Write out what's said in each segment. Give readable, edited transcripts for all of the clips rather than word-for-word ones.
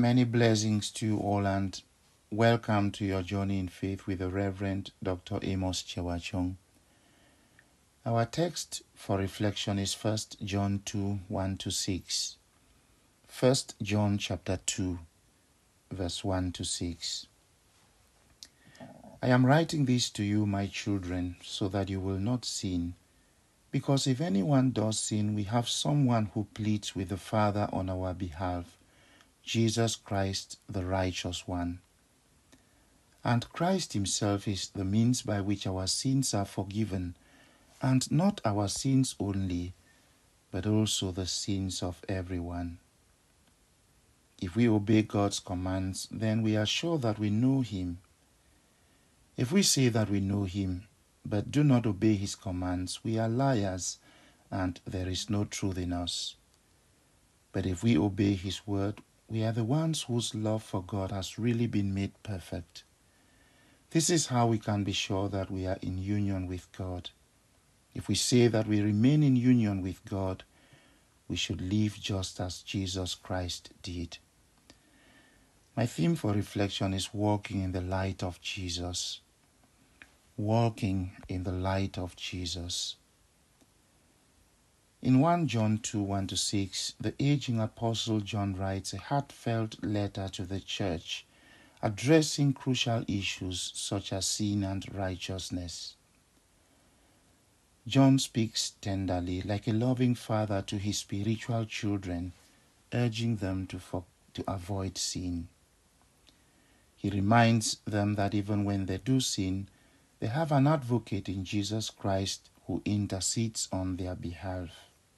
Many blessings to you all, and welcome to your journey in faith with the Reverend Dr. Amos Chewachong. Our text for reflection is 1 John 2, 1-6. 1 John chapter 2, verse 1-6. I am writing this to you, my children, so that you will not sin. Because if anyone does sin, we have someone who pleads with the Father on our behalf, Jesus Christ, the righteous one. And Christ himself is the means by which our sins are forgiven, and not our sins only, but also the sins of everyone. If we obey God's commands, then we are sure that we know him. If we say that we know him, but do not obey his commands, we are liars, and there is no truth in us. But if we obey his word, we are the ones whose love for God has really been made perfect. This is how we can be sure that we are in union with God. If we say that we remain in union with God, we should live just as Jesus Christ did. My theme for reflection is walking in the light of Jesus. Walking in the light of Jesus. In 1 John 2, 1-6, the aging Apostle John writes a heartfelt letter to the church, addressing crucial issues such as sin and righteousness. John speaks tenderly, like a loving father to his spiritual children, urging them to avoid sin. He reminds them that even when they do sin, they have an advocate in Jesus Christ who intercedes on their behalf.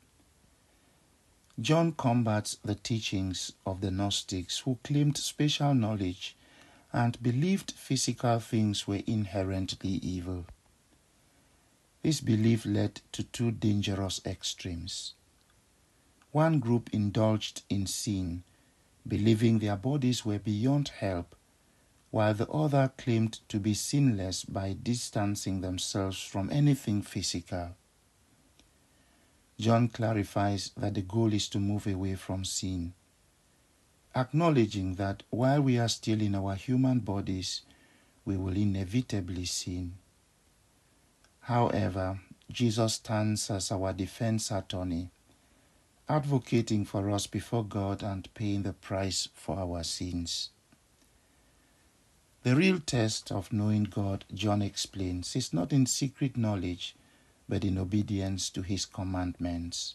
John combats the teachings of the Gnostics, who claimed special knowledge and believed physical things were inherently evil. This belief led to two dangerous extremes. One group indulged in sin, believing their bodies were beyond help, while the other claimed to be sinless by distancing themselves from anything physical. John clarifies that the goal is to move away from sin, acknowledging that while we are still in our human bodies, we will inevitably sin. However, Jesus stands as our defense attorney, advocating for us before God and paying the price for our sins. The real test of knowing God, John explains, is not in secret knowledge, but in obedience to his commandments.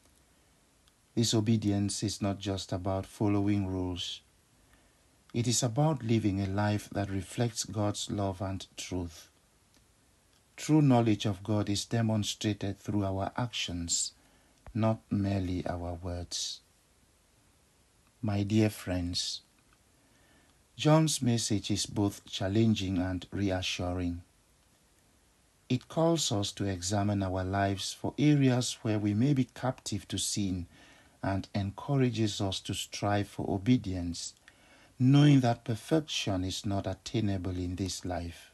This obedience is not just about following rules. It is about living a life that reflects God's love and truth. True knowledge of God is demonstrated through our actions, not merely our words. My dear friends, John's message is both challenging and reassuring. It calls us to examine our lives for areas where we may be captive to sin and encourages us to strive for obedience, knowing that perfection is not attainable in this life.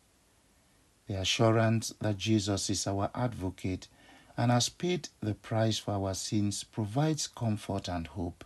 The assurance that Jesus is our advocate and has paid the price for our sins provides comfort and hope.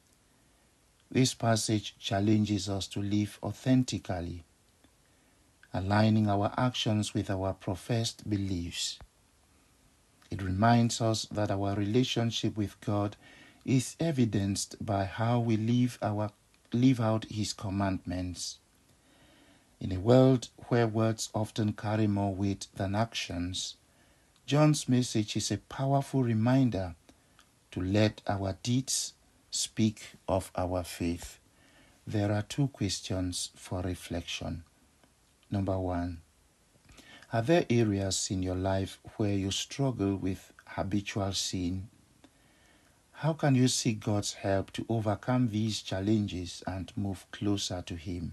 This passage challenges us to live authentically, aligning our actions with our professed beliefs. It reminds us that our relationship with God is evidenced by how we live out his commandments. In a world where words often carry more weight than actions, John's message is a powerful reminder to let our deeds speak of our faith. There are two questions for reflection. Number 1, are there areas in your life where you struggle with habitual sin? How can you seek God's help to overcome these challenges and move closer to him?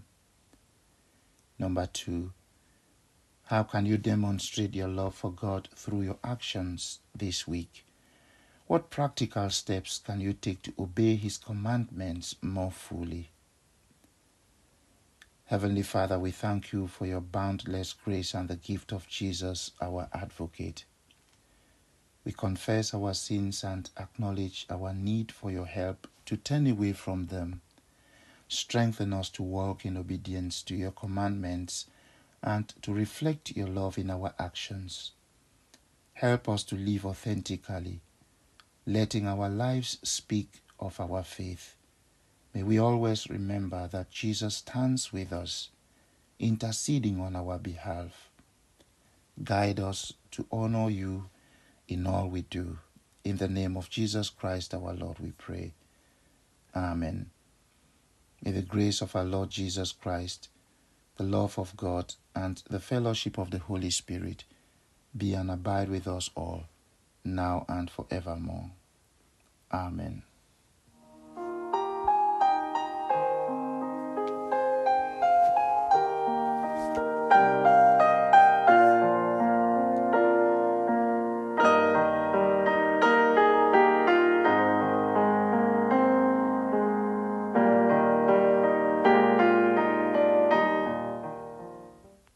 Number 2, how can you demonstrate your love for God through your actions this week? What practical steps can you take to obey his commandments more fully? Heavenly Father, we thank you for your boundless grace and the gift of Jesus, our advocate. We confess our sins and acknowledge our need for your help to turn away from them. Strengthen us to walk in obedience to your commandments and to reflect your love in our actions. Help us to live authentically, letting our lives speak of our faith. May we always remember that Jesus stands with us, interceding on our behalf. Guide us to honor you in all we do. In the name of Jesus Christ our Lord we pray. Amen. May the grace of our Lord Jesus Christ, the love of God, and the fellowship of the Holy Spirit be and abide with us all, now and forevermore. Amen.